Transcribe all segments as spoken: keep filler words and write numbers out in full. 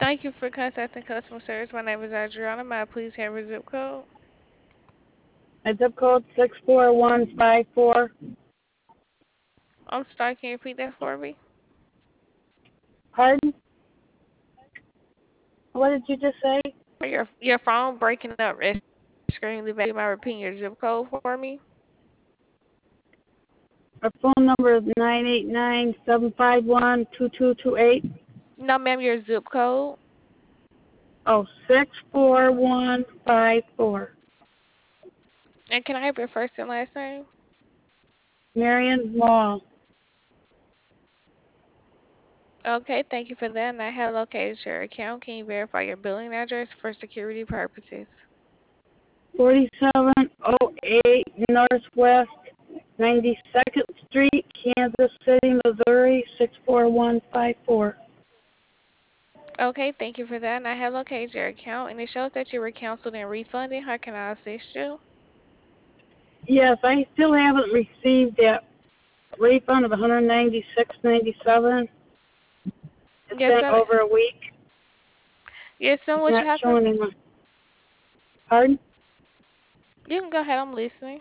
Thank you for contacting customer service. My name is Adriana. May I please have your zip code? My zip code six four one five four. I'm sorry, can you repeat that for me? Pardon? What did you just say? Your your phone breaking up extremely bad. You mind repeating your zip code for me? Our phone number is nine eight nine seven five one two two two eight. No, ma'am, your zip code. Oh, six four one five four. And can I have your first and last name? Marion Mall. Okay, thank you for that. And I have located your account. Can you verify your billing address for security purposes? forty-seven oh eight Northwest ninety-second Street, Kansas City, Missouri, six four one five four. Okay, thank you for that. And I have located your account, and it shows that you were canceled and refunded. How can I assist you? Yes, I still haven't received that refund of one hundred ninety-six ninety-seven. It's Yes, been ma'am. over a week. Yes, ma'am. It's What not you have to? showing in my... Pardon? You can go ahead. I'm listening.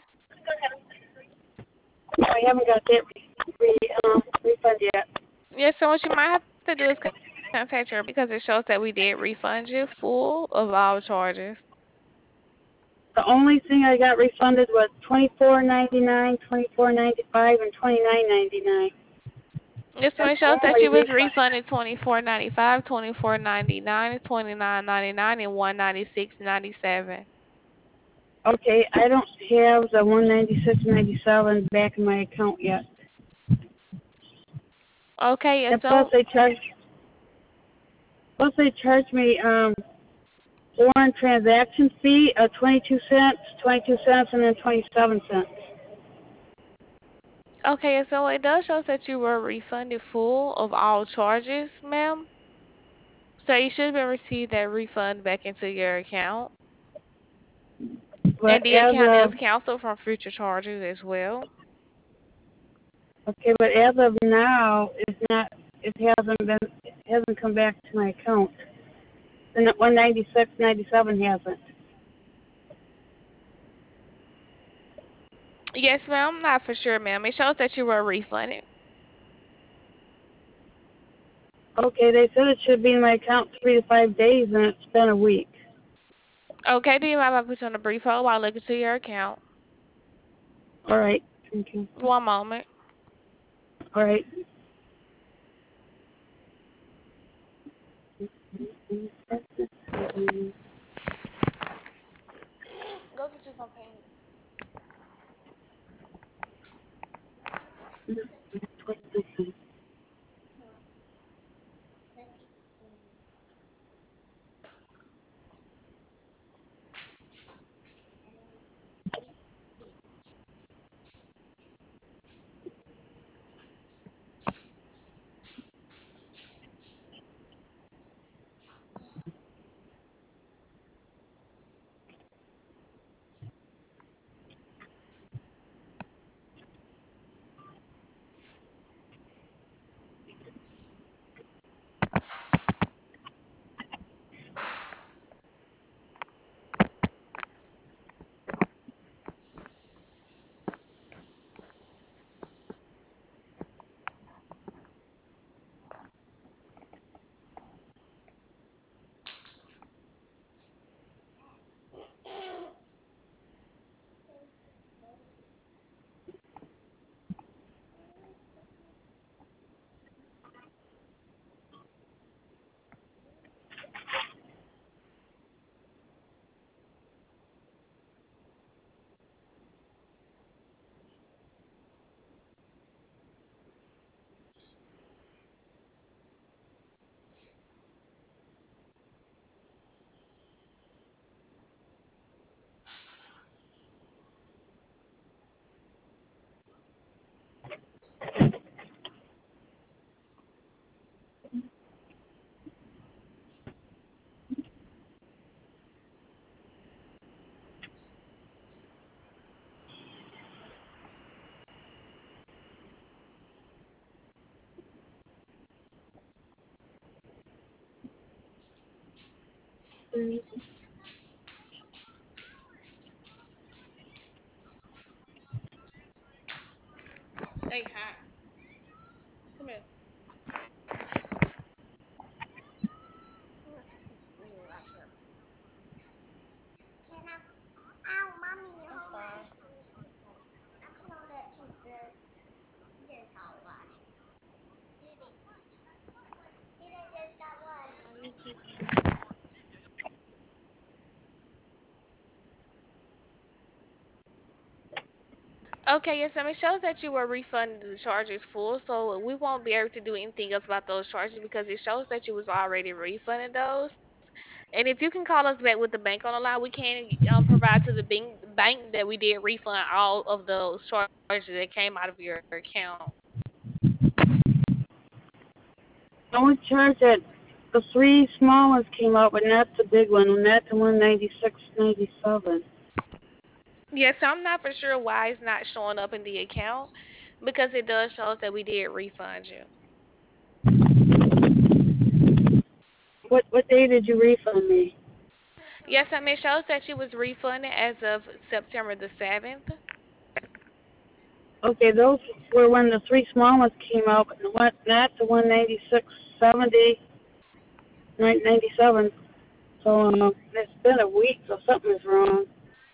I haven't got that re- re- um, refund yet. Yes, so what you might have to do is contact your because it shows that we did refund you full of all charges. The only thing I got refunded was twenty-four ninety-nine, twenty-four ninety-five, and twenty-nine ninety-nine. This That's one shows that only you was refund. refunded twenty four ninety five, twenty four ninety nine, twenty nine ninety nine, and one ninety six ninety seven. Okay, I don't have the one ninety-six ninety-seven back in my account yet. Okay, yes, And plus so they charge, plus they charge me um foreign transaction fee of twenty-two cents, twenty-two cents, and then twenty-seven cents. okay, so it does show that you were refunded full of all charges, ma'am. So you should have been received that refund back into your account. But And the as account is of canceled from future charges as well. okay, but as of now, it's not. It hasn't been. It hasn't come back to my account. And the one ninety-six ninety-seven hasn't. Yes, ma'am. I'm not for sure, ma'am. It shows that you were refunded. Okay, they said it should be in my account three to five days, and it's been a week. Okay, do you mind if I put you on a brief hold while I look into your account? All right. Thank you. One moment. All right. Go get you some paint. Hey, hi. Come here. Okay, yes, ma'am. It shows that you were refunded the charges full, so we won't be able to do anything else about those charges because it shows that you was already refunded those. And if you can call us back with the bank on the line, we can um, provide to the bank bank that we did refund all of those charges that came out of your account. I was charged that the three small ones came out, but not the big one, and not the one ninety six ninety seven. Yes, so I'm not for sure why it's not showing up in the account because it does show us that we did refund you. What what day did you refund me? Yes, I mean, it shows that you was refunded as of September the seventh. Okay, those were when the three small ones came out, but not not the one ninety six seventy ninety seven. So um, it's been a week, so something is wrong.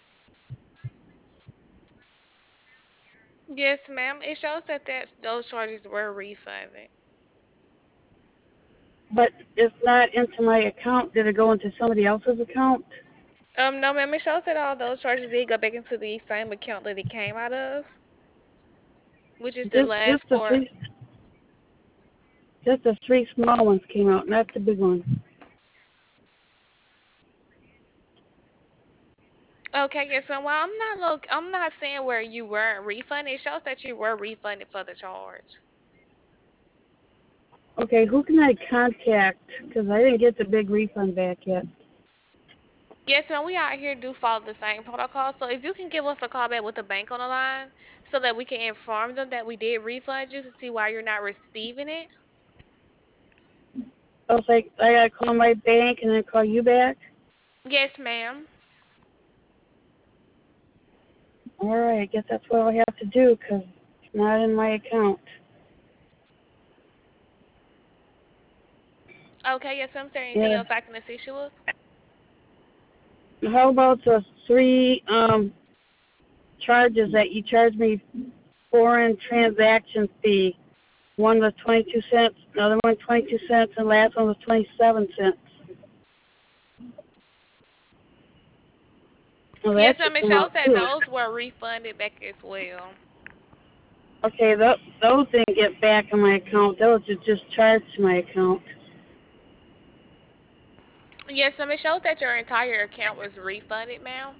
Yes, ma'am. It shows that, that those charges were refunded. But it's not into my account. Did it go into somebody else's account? Um, no, ma'am. It shows that all those charges did go back into the same account that it came out of, which is the Just just last the four. three just the three small ones came out, not the big one. Okay, yes, ma'am. Well, I'm not look. I'm not saying where you weren't refunded. It shows that you were refunded for the charge. Okay, who can I contact? Because I didn't get the big refund back yet. Yes, ma'am. We out here do follow the same protocol. So if you can give us a call back with the bank on the line, so that we can inform them that we did refund you to see why you're not receiving it. I was like, I gotta call my bank and then call you back. Yes, ma'am. All right, I guess that's what I have to do because it's not in my account. Okay, yes, ma'am. Is there anything Yeah. else I can assist you with? How about the three um charges that you charged me? Foreign transaction fee. One was twenty-two cents, another one twenty-two cents, and the last one was twenty-seven cents. Well, that Yes, should ma'am. It come out shows that too. those were refunded back as well. Okay, th- those didn't get back in my account. Those are just charged to my account. Yes, ma'am. It shows that your entire account was refunded, ma'am.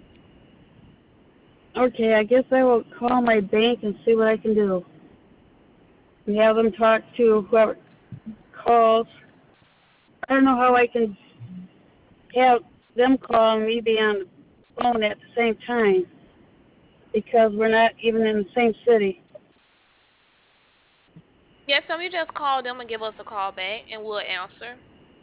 Okay, I guess I will call my bank and see what I can do. And have them talk to whoever calls. I don't know how I can have them call and me be on the phone at the same time because we're not even in the same city. Yes, ma'am. You just call them and give us a call back, and we'll answer.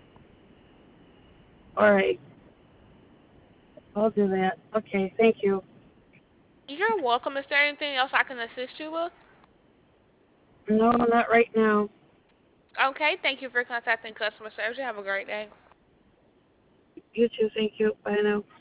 All right, I'll do that. Okay, thank you. You're welcome. Is there anything else I can assist you with? No, not right now. Okay, thank you for contacting customer service. You have a great day. You too, thank you. Bye now.